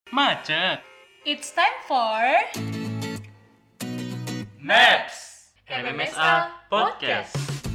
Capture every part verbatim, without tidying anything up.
Macet. It's time for Maps M M S A Podcast.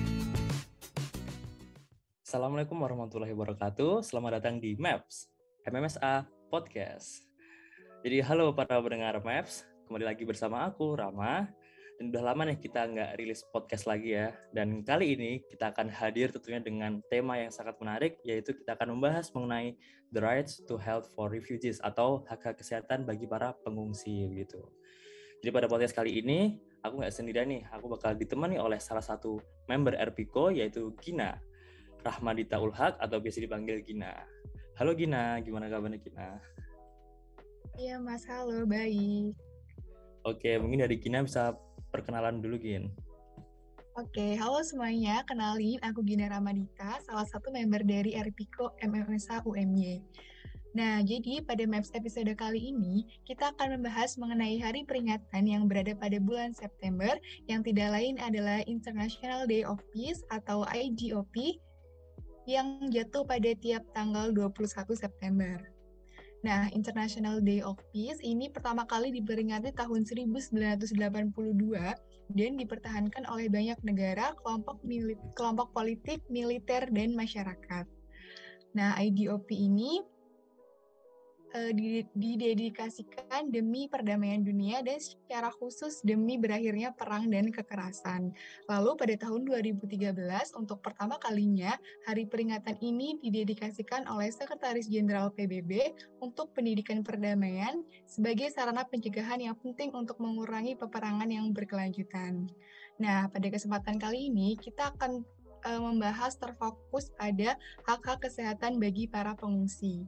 Assalamualaikum warahmatullahi wabarakatuh. Selamat datang di Maps M M S A Podcast. Jadi halo para pendengar Maps, kembali lagi bersama aku Rama. Dan udah lama nih kita nggak rilis podcast lagi ya. Dan kali ini kita akan hadir tentunya dengan tema yang sangat menarik, yaitu kita akan membahas mengenai the rights to health for refugees atau hak-hak kesehatan bagi para pengungsi gitu. Jadi pada podcast kali ini aku nggak sendirian nih, aku bakal ditemani oleh salah satu member R P K O yaitu Gina Rahmadita Ulhak atau biasa dipanggil Gina. Halo Gina, gimana kabarnya Gina? Iya Mas, halo, baik. Oke, mungkin dari Gina bisa perkenalan dulu Gin. Oke, halo semuanya, kenalin aku Gina Ramadita, salah satu member dari R P K O M M S A U M Y. Nah, jadi pada Maps episode kali ini, kita akan membahas mengenai hari peringatan yang berada pada bulan September, yang tidak lain adalah International Day of Peace atau I D O P, yang jatuh pada tiap tanggal dua puluh satu September. Nah, International Day of Peace ini pertama kali diperingati tahun seribu sembilan ratus delapan puluh dua dan dipertahankan oleh banyak negara, kelompok milit, kelompok politik, militer, dan masyarakat. Nah, I D O P ini uh, didedikasikan demi perdamaian dunia dan secara khusus demi berakhirnya perang dan kekerasan. Lalu pada tahun dua ribu tiga belas, untuk pertama kalinya, hari peringatan ini didedikasikan oleh Sekretaris Jenderal P B B untuk pendidikan perdamaian sebagai sarana pencegahan yang penting untuk mengurangi peperangan yang berkelanjutan. Nah, pada kesempatan kali ini, kita akan uh, membahas terfokus pada hak-hak kesehatan bagi para pengungsi.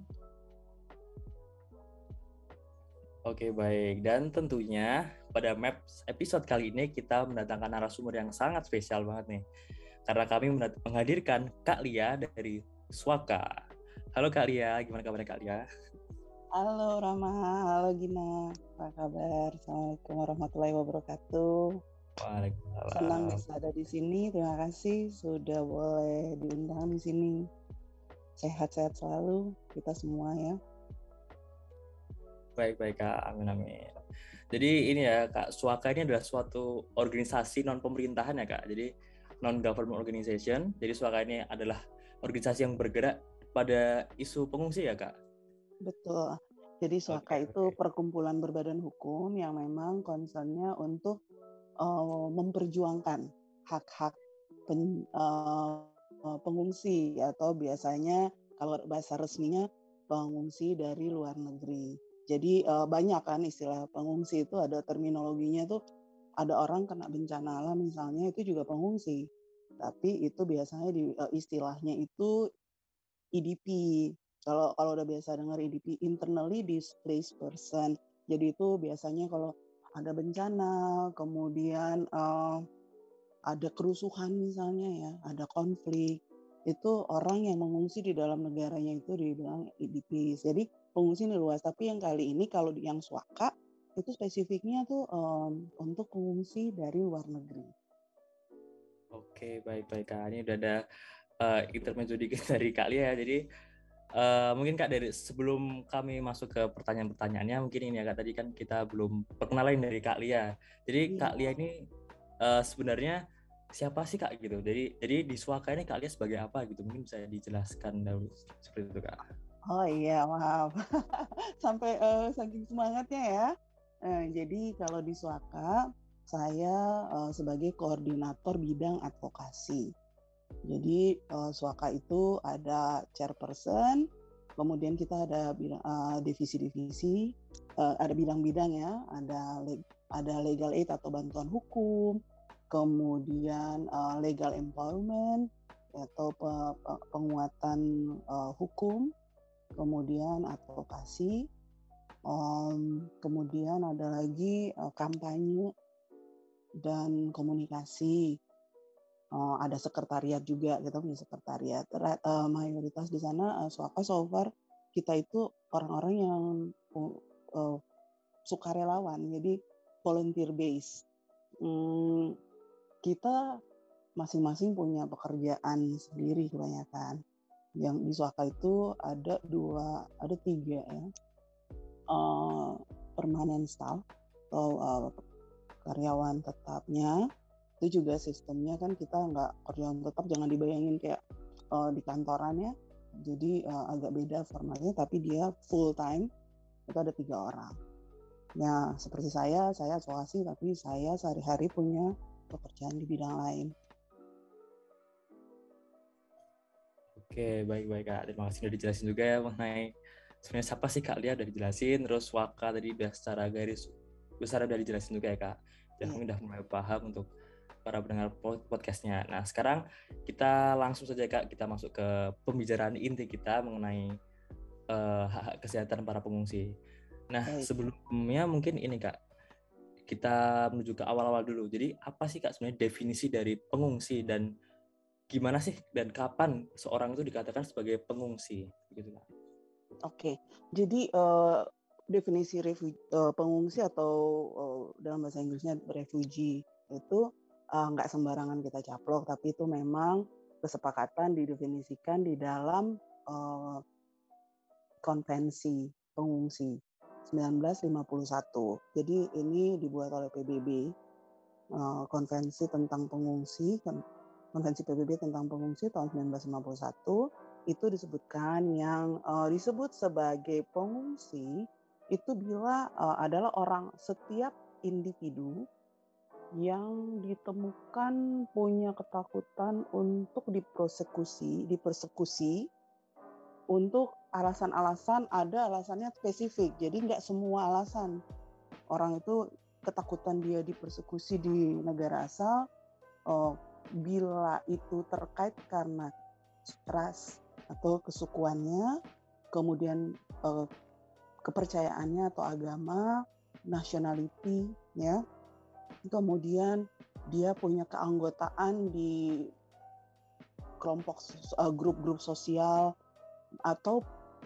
Oke, baik. Dan tentunya pada Maps episode kali ini kita mendatangkan narasumber yang sangat spesial banget nih. Karena kami menghadirkan Kak Lia dari Swaka. Halo Kak Lia, gimana kabarnya Kak Lia? Halo Rama, halo Gina, apa kabar? Assalamualaikum warahmatullahi wabarakatuh. Waalaikumsalam. Senang bisa ada di sini, terima kasih sudah boleh diundang di sini. Sehat-sehat selalu kita semua ya. Baik-baik Kak, amin amin. Jadi ini ya Kak, Swaka ini adalah suatu organisasi non-pemerintahan ya Kak, jadi non-government organization. Jadi Swaka ini adalah organisasi yang bergerak pada isu pengungsi ya Kak? Betul, jadi Swaka Oke, itu oke. perkumpulan berbadan hukum yang memang concernnya untuk uh, memperjuangkan hak-hak pen, uh, pengungsi atau biasanya kalau bahasa resminya pengungsi dari luar negeri. Jadi uh, banyak kan istilah pengungsi itu ada terminologinya tuh, ada orang kena bencana alam misalnya itu juga pengungsi. Tapi itu biasanya di uh, istilahnya itu I D P. Kalau kalau udah biasa dengar I D P, internally displaced person. Jadi itu biasanya kalau ada bencana, kemudian uh, ada kerusuhan misalnya ya, ada konflik, itu orang yang mengungsi di dalam negaranya itu dibilang I D P. Jadi pengungsi ini luas, tapi yang kali ini kalau yang Swaka itu spesifiknya tuh um, untuk pengungsi dari luar negeri. Oke, baik-baik Kak. Ini udah ada uh, intermezzo dikit dari Kak Lia. Jadi uh, mungkin Kak dari sebelum kami masuk ke pertanyaan-pertanyaannya, mungkin ini ya Kak, tadi kan kita belum perkenalan dari Kak Lia. Jadi Iya. Kak Lia ini uh, sebenarnya siapa sih Kak gitu? Jadi jadi di Swaka ini Kak Lia sebagai apa gitu? Mungkin bisa dijelaskan dahulu seperti itu Kak. Oh iya, maaf. Sampai uh, saking semangatnya ya. Uh, jadi kalau di Swaka, saya uh, sebagai koordinator bidang advokasi. Jadi uh, Swaka itu ada chairperson, kemudian kita ada bidang, uh, divisi-divisi, uh, ada bidang-bidang ya, ada leg- ada legal aid atau bantuan hukum, kemudian uh, legal empowerment atau pe- pe- penguatan uh, hukum, kemudian advokasi, um, kemudian ada lagi uh, kampanye dan komunikasi. Uh, ada sekretariat juga, kita punya sekretariat. Uh, mayoritas di sana uh, Swaka so far kita itu orang-orang yang uh, uh, sukarelawan, jadi volunteer base. Hmm, kita masing-masing punya pekerjaan sendiri kebanyakan. Yang di Swaka itu ada dua, ada tiga ya. Uh, permanent staff atau uh, karyawan tetapnya, itu juga sistemnya kan kita nggak karyawan tetap, jangan dibayangin kayak uh, di kantoran ya. Jadi uh, agak beda formatnya, tapi dia full time itu ada tiga orang. Ya seperti saya, saya advokasi tapi saya sehari-hari punya pekerjaan di bidang lain. Oke, baik-baik Kak. Terima kasih sudah dijelasin juga ya mengenai sebenarnya siapa sih Kak Lia, udah dijelasin, terus Waka tadi udah secara garis besar udah dijelasin juga ya Kak. Ya, Iya. kami udah mulai paham untuk para pendengar podcastnya. Nah sekarang kita langsung saja Kak, kita masuk ke pembicaraan inti kita mengenai uh, hak-hak kesehatan para pengungsi. Nah Baik. sebelumnya mungkin ini Kak, kita menuju ke awal-awal dulu. Jadi apa sih Kak sebenarnya definisi dari pengungsi dan gimana sih dan kapan seorang itu dikatakan sebagai pengungsi? Gitu Kak. Oke, jadi uh, definisi refu, uh, pengungsi atau uh, dalam bahasa Inggrisnya refugee itu uh, nggak sembarangan kita caplok, tapi itu memang kesepakatan didefinisikan di dalam uh, konvensi pengungsi sembilan belas lima puluh satu. Jadi ini dibuat oleh P B B, uh, konvensi tentang pengungsi, konvensi P B B tentang pengungsi tahun sembilan belas lima puluh satu. Itu disebutkan yang uh, disebut sebagai pengungsi itu bila uh, adalah orang, setiap individu yang ditemukan punya ketakutan untuk dipersekusi, dipersekusi untuk alasan-alasan, ada alasannya spesifik. Jadi nggak semua alasan orang itu ketakutan dia dipersekusi di negara asal, uh, bila itu terkait karena ras atau kesukuannya, kemudian eh, kepercayaannya atau agama, nationality, ya, kemudian dia punya keanggotaan di kelompok uh, grup-grup sosial atau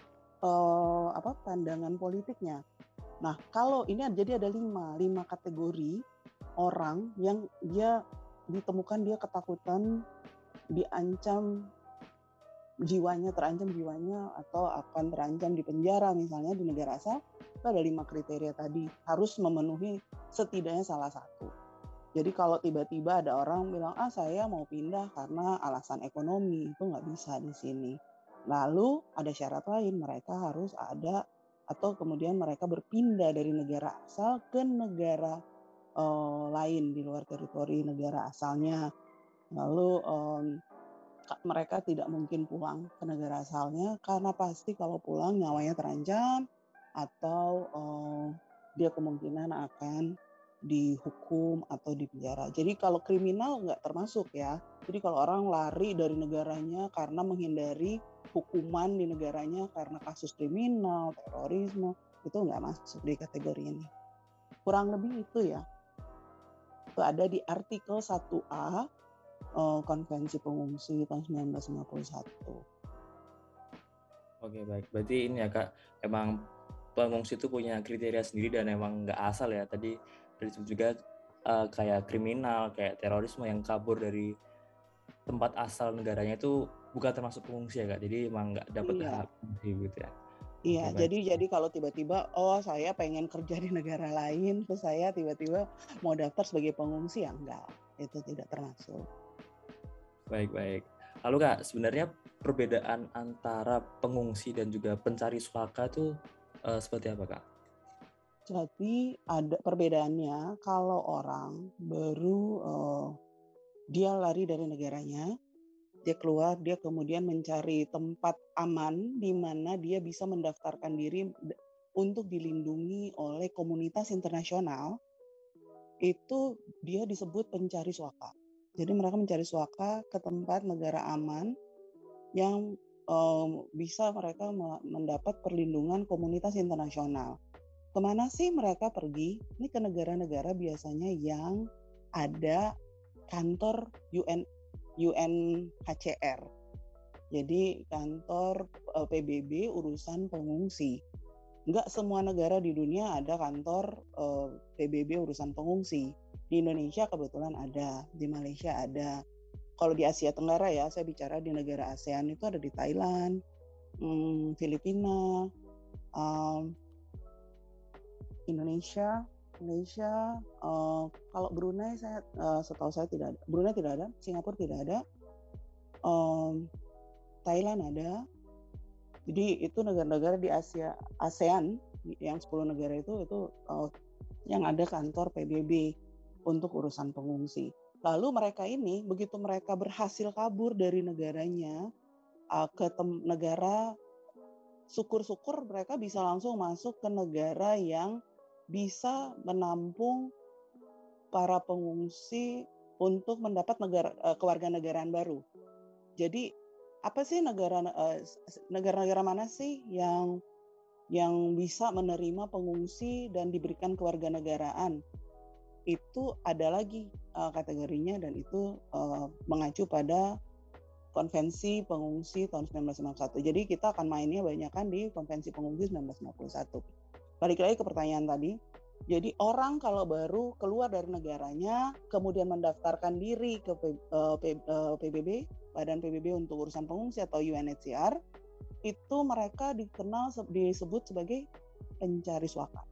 uh, apa pandangan politiknya. Nah kalau ini jadi ada lima lima kategori orang yang dia ditemukan dia ketakutan, diancam jiwanya, terancam jiwanya atau akan terancam di penjara misalnya di negara asal. Itu ada lima kriteria tadi, harus memenuhi setidaknya salah satu. Jadi kalau tiba-tiba ada orang bilang, ah saya mau pindah karena alasan ekonomi, itu nggak bisa di sini. Lalu ada syarat lain, mereka harus ada atau kemudian mereka berpindah dari negara asal ke negara uh, lain di luar teritori negara asalnya. Lalu um, mereka tidak mungkin pulang ke negara asalnya karena pasti kalau pulang nyawanya terancam atau uh, dia kemungkinan akan dihukum atau dipenjara. Jadi kalau kriminal nggak termasuk ya. Jadi kalau orang lari dari negaranya karena menghindari hukuman di negaranya karena kasus kriminal, terorisme, itu nggak masuk di kategori ini. Kurang lebih itu ya. Itu ada di artikel satu A Konvensi Pengungsi tahun sembilan belas lima puluh satu. Oke baik, berarti ini ya Kak, emang pengungsi itu punya kriteria sendiri dan emang nggak asal ya. Tadi disebut juga uh, kayak kriminal, kayak terorisme yang kabur dari tempat asal negaranya itu bukan termasuk pengungsi ya Kak. Jadi emang nggak dapat Iya. hak pengungsi gitu ya. Iya, Oke, jadi jadi kalau tiba-tiba oh saya pengen kerja di negara lain, terus saya tiba-tiba mau daftar sebagai pengungsi ya enggak, itu tidak termasuk. Baik-baik. Lalu Kak, sebenarnya perbedaan antara pengungsi dan juga pencari suaka itu uh, seperti apa Kak? Jadi ada perbedaannya kalau orang baru uh, dia lari dari negaranya, dia keluar, dia kemudian mencari tempat aman di mana dia bisa mendaftarkan diri untuk dilindungi oleh komunitas internasional, itu dia disebut pencari suaka. Jadi mereka mencari suaka ke tempat negara aman yang um, bisa mereka mendapat perlindungan komunitas internasional. Kemana sih mereka pergi? Ini ke negara-negara biasanya yang ada kantor U N U N H C R. Jadi kantor uh, P B B urusan pengungsi. Enggak semua negara di dunia ada kantor uh, P B B urusan pengungsi. Di Indonesia kebetulan ada, di Malaysia ada. Kalau di Asia Tenggara ya, saya bicara di negara ASEAN itu ada di Thailand, hmm, Filipina, um, Indonesia, Indonesia, uh, kalau Brunei saya uh, setahu saya tidak ada. Brunei tidak ada, Singapura tidak ada, um, Thailand ada. Jadi itu negara-negara di Asia, ASEAN yang sepuluh negara itu itu uh, yang ada kantor P B B untuk urusan pengungsi. Lalu mereka ini begitu mereka berhasil kabur dari negaranya uh, ke tem- negara, syukur-syukur mereka bisa langsung masuk ke negara yang bisa menampung para pengungsi untuk mendapat negara uh, kewarganegaraan baru. Jadi apa sih negara uh, negara-negara mana sih yang yang bisa menerima pengungsi dan diberikan kewarganegaraan? Itu ada lagi uh, kategorinya dan itu uh, mengacu pada Konvensi Pengungsi tahun sembilan belas lima puluh satu. Jadi kita akan mainnya banyak kan di Konvensi Pengungsi sembilan belas lima puluh satu. Balik lagi ke pertanyaan tadi. Jadi orang kalau baru keluar dari negaranya, kemudian mendaftarkan diri ke P, uh, P, uh, P B B, Badan P B B untuk urusan pengungsi atau U N H C R, itu mereka dikenal disebut sebagai pencari suaka.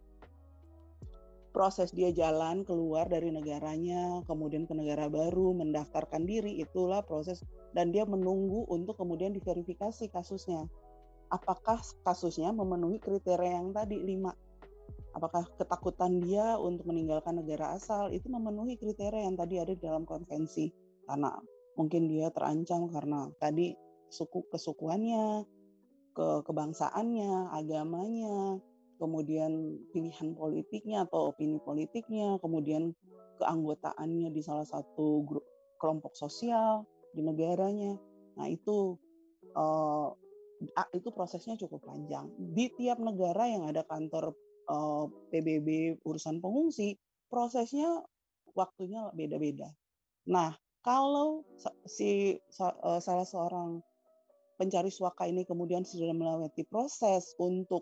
Proses dia jalan keluar dari negaranya, kemudian ke negara baru, mendaftarkan diri, itulah proses, dan dia menunggu untuk kemudian diverifikasi kasusnya. Apakah kasusnya memenuhi kriteria yang tadi lima? Apakah ketakutan dia untuk meninggalkan negara asal itu memenuhi kriteria yang tadi ada di dalam konvensi? Karena mungkin dia terancam karena tadi suku kesukuannya, ke kebangsaan,nya, agamanya, kemudian pilihan politiknya atau opini politiknya, kemudian keanggotaannya di salah satu grup, kelompok sosial di negaranya. Nah itu uh, itu prosesnya cukup panjang. Di tiap negara yang ada kantor uh, P B B urusan pengungsi, prosesnya waktunya beda-beda. Nah kalau si uh, salah seorang pencari suaka ini kemudian sudah melewati proses untuk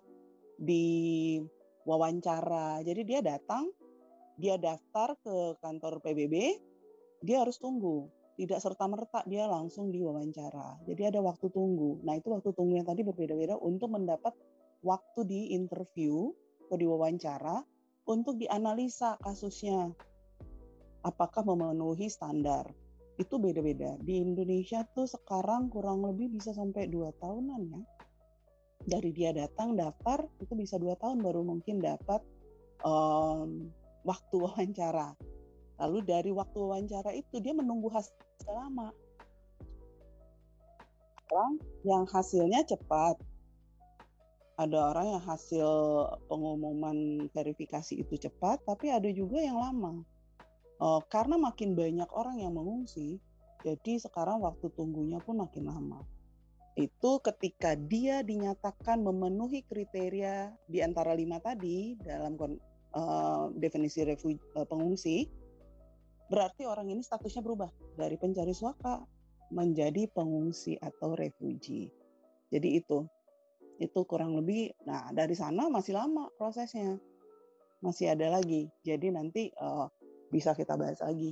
diwawancara. Jadi dia datang, dia daftar ke kantor P B B, dia harus tunggu. Tidak serta-merta dia langsung diwawancara. Jadi ada waktu tunggu. Nah itu waktu tunggu yang tadi berbeda-beda untuk mendapat waktu di interview atau diwawancara untuk dianalisa kasusnya. Apakah memenuhi standar. Itu beda-beda. Di Indonesia tuh sekarang kurang lebih bisa sampai dua tahunan ya. Dari dia datang daftar itu bisa dua tahun baru mungkin dapat um, waktu wawancara. Lalu dari waktu wawancara itu dia menunggu hasil lama. Orang yang hasilnya cepat. Ada orang yang hasil pengumuman verifikasi itu cepat, tapi ada juga yang lama. Uh, karena makin banyak orang yang mengungsi, jadi sekarang waktu tunggunya pun makin lama. Itu ketika dia dinyatakan memenuhi kriteria di antara lima tadi dalam uh, definisi refugi, uh, pengungsi, berarti orang ini statusnya berubah dari pencari suaka menjadi pengungsi atau refugi. Jadi itu, itu kurang lebih. Nah dari sana masih lama prosesnya, masih ada lagi. Jadi nanti uh, bisa kita bahas lagi.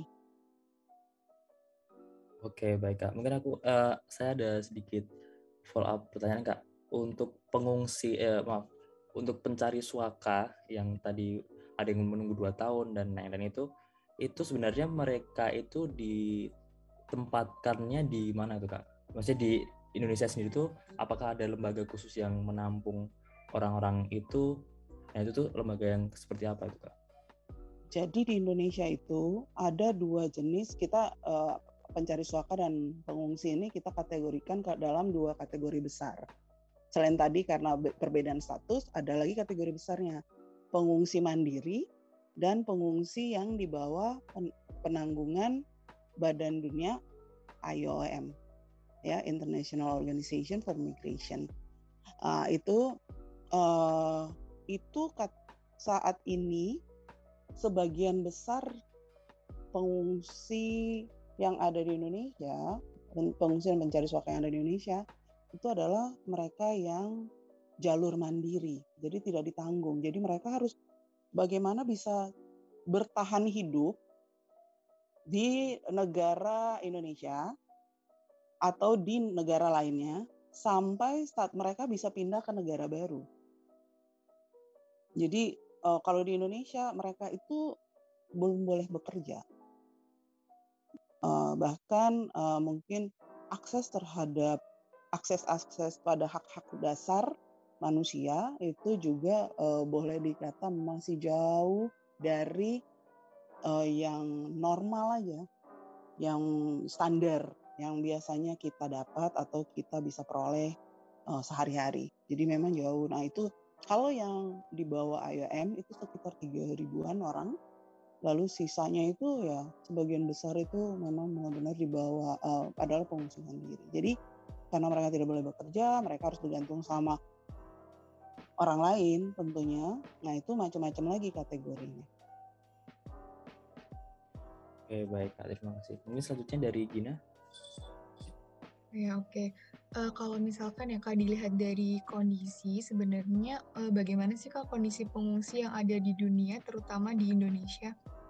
Oke, baik Kak. Mungkin aku uh, saya ada sedikit follow up pertanyaan Kak. Untuk pengungsi eh, maaf, untuk pencari suaka yang tadi ada yang menunggu dua tahun dan lain-lain itu, itu sebenarnya mereka itu ditempatkannya di mana tuh Kak? Maksudnya di Indonesia sendiri tuh apakah ada lembaga khusus yang menampung orang-orang itu? Nah, itu tuh lembaga yang seperti apa itu Kak? Jadi di Indonesia itu ada dua jenis, kita uh, pencari suaka dan pengungsi ini kita kategorikan ke dalam dua kategori besar. Selain tadi karena perbedaan status, ada lagi kategori besarnya. Pengungsi mandiri dan pengungsi yang di bawah penanggungan Badan Dunia I O M, ya International Organization for Migration. Uh, itu uh, itu saat ini sebagian besar pengungsi yang ada di Indonesia, pengungsi dan pencari suaka yang ada di Indonesia, itu adalah mereka yang jalur mandiri, jadi tidak ditanggung. Jadi mereka harus bagaimana bisa bertahan hidup di negara Indonesia atau di negara lainnya sampai saat mereka bisa pindah ke negara baru. Jadi uh, kalau di Indonesia mereka itu belum boleh bekerja. Uh, bahkan uh, mungkin akses terhadap akses-akses pada hak-hak dasar manusia itu juga uh, boleh dikata masih jauh dari uh, yang normal aja, yang standar, yang biasanya kita dapat atau kita bisa peroleh uh, sehari-hari. Jadi memang jauh. Nah itu kalau yang di bawah I O M itu sekitar tiga ribuan orang. Lalu sisanya itu ya sebagian besar itu memang benar-benar dibawa uh, adalah pengungsi mandiri. Jadi karena mereka tidak boleh bekerja, mereka harus bergantung sama orang lain tentunya. Nah itu macam-macam lagi kategorinya. Oke, baik Kak, terima kasih. Mungkin selanjutnya dari Gina. Ya, oke. Uh, kalau misalkan ya Kak dilihat dari kondisi sebenarnya uh, bagaimana sih Kak kondisi pengungsi yang ada di dunia, terutama di Indonesia?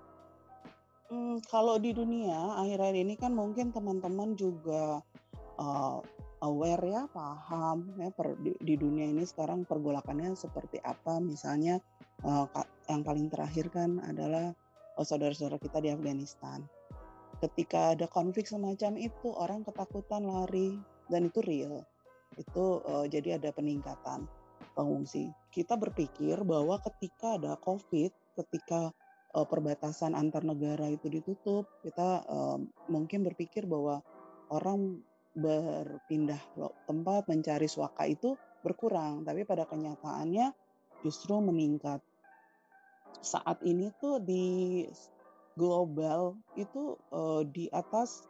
Hmm, kalau di dunia akhir-akhir ini kan mungkin teman-teman juga uh, aware ya, paham ya per, di, di dunia ini sekarang pergolakannya seperti apa. Misalnya uh, yang paling terakhir kan adalah uh, saudara-saudara kita di Afghanistan. Ketika ada konflik semacam itu, orang ketakutan lari, dan itu real. Itu uh, jadi ada peningkatan pengungsi. Kita berpikir bahwa ketika ada COVID, ketika uh, perbatasan antar negara itu ditutup, kita uh, mungkin berpikir bahwa orang berpindah tempat mencari suaka itu berkurang, tapi pada kenyataannya justru meningkat. Saat ini tuh di global itu uh, di atas,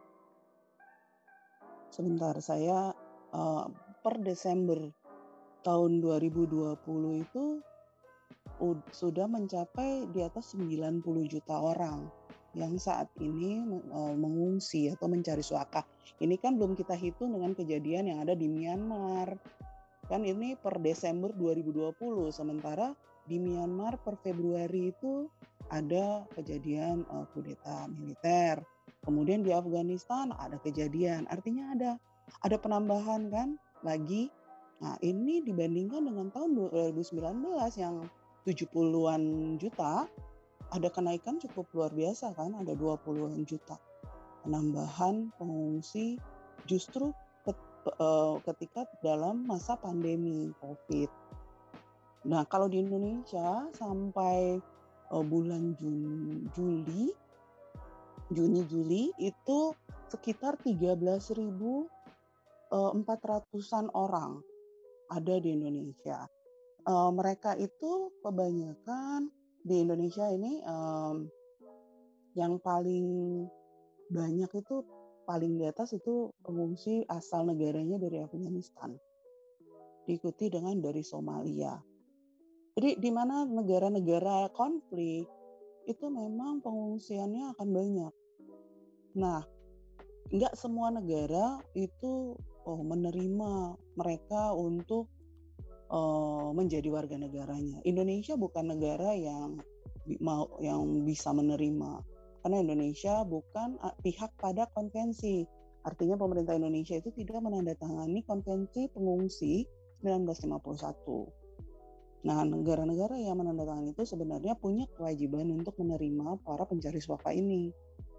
sebentar saya uh, per Desember tahun dua ribu dua puluh itu uh, sudah mencapai di atas sembilan puluh juta orang yang saat ini uh, mengungsi atau mencari suaka. Ini kan belum kita hitung dengan kejadian yang ada di Myanmar. Kan ini per Desember dua ribu dua puluh, sementara di Myanmar per Februari itu ada kejadian uh, kudeta militer. Kemudian di Afghanistan ada kejadian, artinya ada ada penambahan kan lagi. Nah ini dibandingkan dengan tahun dua ribu sembilan belas yang tujuh puluhan juta, ada kenaikan cukup luar biasa kan, ada dua puluhan juta penambahan pengungsi justru ketika dalam masa pandemi COVID. Nah kalau di Indonesia sampai uh, bulan Juni, Juli, Juni Juli itu sekitar tiga belas ribu empat ratusan orang ada di Indonesia. Uh, mereka itu kebanyakan di Indonesia ini um, yang paling banyak itu paling di atas itu pengungsi asal negaranya dari Afghanistan, diikuti dengan dari Somalia. Jadi di mana negara-negara konflik itu memang pengungsiannya akan banyak. Nah, nggak semua negara itu oh, menerima mereka untuk uh, menjadi warga negaranya. Indonesia bukan negara yang mau yang bisa menerima. Karena Indonesia bukan pihak pada konvensi. Artinya pemerintah Indonesia itu tidak menandatangani konvensi pengungsi seribu sembilan ratus lima puluh satu. Nah, negara-negara yang menandatangani itu sebenarnya punya kewajiban untuk menerima para pencari suaka ini.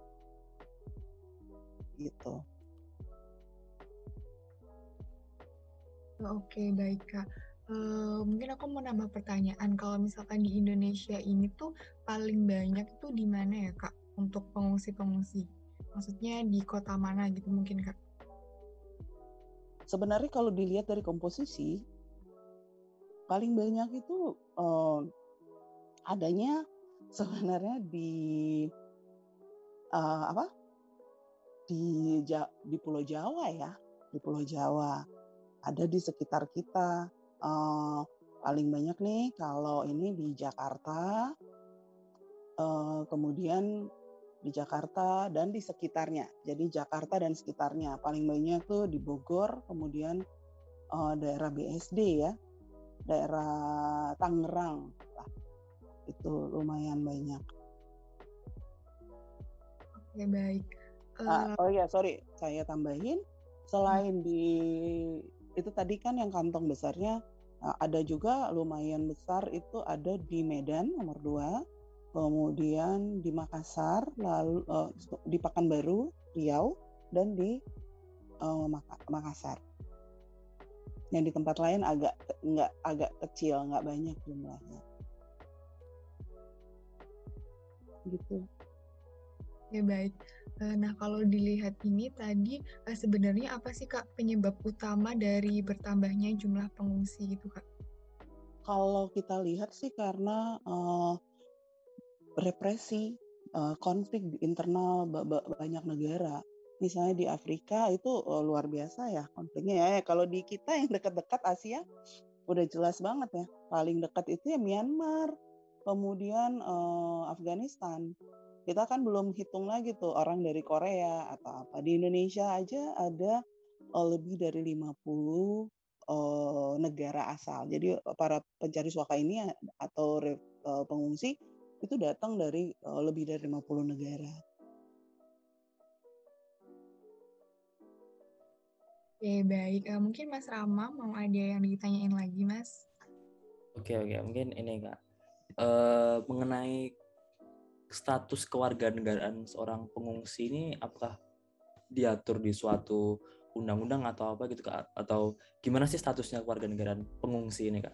Gitu. Oke, baik Kak. Uh, mungkin aku mau nambah pertanyaan. Kalau misalkan di Indonesia ini tuh paling banyak itu di mana ya Kak? Untuk pengungsi-pengungsi, maksudnya di kota mana gitu mungkin Kak? Sebenarnya kalau dilihat dari komposisi, paling banyak itu uh, adanya sebenarnya di uh, apa? Di di Pulau Jawa ya, di Pulau Jawa. Ada di sekitar kita. Uh, paling banyak nih kalau ini di Jakarta, uh, kemudian di Jakarta dan di sekitarnya. Jadi Jakarta dan sekitarnya paling banyak tuh di Bogor, kemudian uh, daerah B S D ya, daerah Tangerang lah. Itu lumayan banyak. Oke, baik. Uh, ah, oh ya sorry, saya tambahin, selain di itu tadi kan yang kantong besarnya Nah, ada juga lumayan besar itu ada di Medan nomor dua, kemudian di Makassar, lalu uh, di Pekanbaru, Riau, dan di uh, Makassar. Yang di tempat lain agak nggak agak kecil, nggak banyak jumlahnya. Gitu. Ya baik. Nah kalau dilihat ini tadi sebenarnya apa sih Kak penyebab utama dari bertambahnya jumlah pengungsi gitu Kak? Kalau kita lihat sih karena uh, represi, uh, konflik di internal banyak negara. Misalnya di Afrika itu uh, luar biasa ya konfliknya ya. Kalau di kita yang dekat-dekat Asia udah jelas banget ya. Paling dekat itu ya Myanmar, kemudian uh, Afghanistan. Kita kan belum hitung lagi tuh orang dari Korea atau apa. Di Indonesia aja ada uh, lebih dari lima puluh uh, negara asal. Jadi para pencari suaka ini atau uh, pengungsi itu datang dari uh, lebih dari lima puluh negara. Oke, baik. Uh, mungkin Mas Rama mau ada yang ditanyain lagi, Mas? Oke, oke. Mungkin ini, Kak. Uh, mengenai status kewarganegaraan seorang pengungsi ini apakah diatur di suatu undang-undang atau apa gitu Kak? Atau gimana sih statusnya kewarganegaraan pengungsi ini Kak?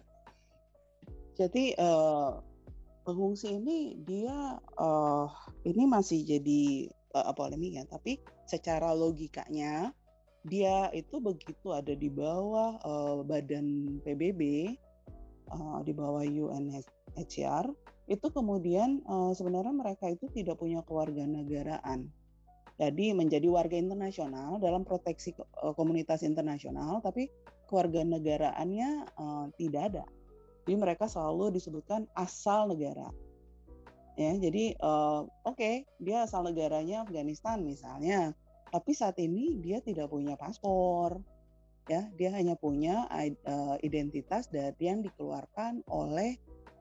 Jadi uh, pengungsi ini dia uh, ini masih jadi uh, polemik ya, tapi secara logikanya dia itu begitu ada di bawah uh, badan P B B, uh, di bawah U N H C R, itu kemudian uh, sebenarnya mereka itu tidak punya kewarganegaraan. Jadi menjadi warga internasional dalam proteksi uh, komunitas internasional, tapi kewarganegaraannya uh, tidak ada. Jadi mereka selalu disebutkan asal negara. Ya, jadi uh, oke, okay, dia asal negaranya Afghanistan misalnya, tapi saat ini dia tidak punya paspor. Ya, dia hanya punya uh, identitas dari yang dikeluarkan oleh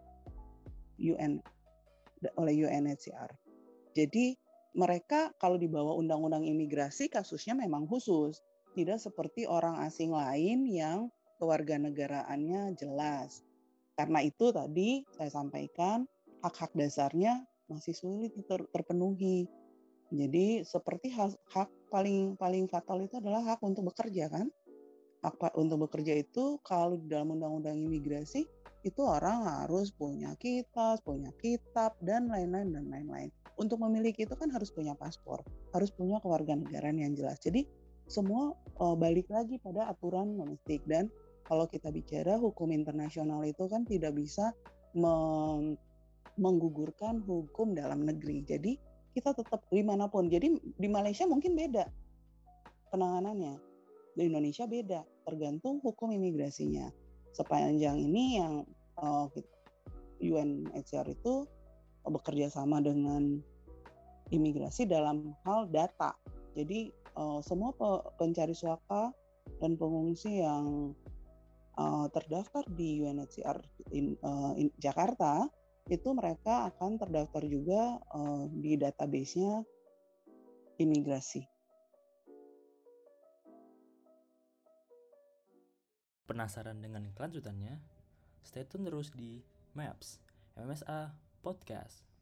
U N oleh U N H C R. Jadi mereka kalau di bawah undang-undang imigrasi kasusnya memang khusus, tidak seperti orang asing lain yang kewarganegaraannya jelas. Karena itu tadi saya sampaikan hak-hak dasarnya masih sulit ter- terpenuhi. Jadi seperti hak, hak paling paling fatal itu adalah hak untuk bekerja kan? Hak untuk bekerja itu kalau di dalam undang-undang imigrasi itu orang harus punya kitas, punya kitab dan lain-lain dan lain-lain. Untuk memiliki itu kan harus punya paspor, harus punya kewarganegaraan yang jelas. Jadi semua uh, balik lagi pada aturan domestik. Dan kalau kita bicara hukum internasional itu kan tidak bisa mem- menggugurkan hukum dalam negeri. Jadi kita tetap dimanapun. Jadi di Malaysia mungkin beda penanganannya, di Indonesia beda, tergantung hukum imigrasinya. Sepanjang ini yang uh, U N H C R itu bekerja sama dengan imigrasi dalam hal data. Jadi uh, semua pencari suaka dan pengungsi yang uh, terdaftar di U N H C R in, uh, in Jakarta itu mereka akan terdaftar juga uh, di database-nya imigrasi. Penasaran dengan kelanjutannya? Stay tune terus di Maps M M S A Podcast.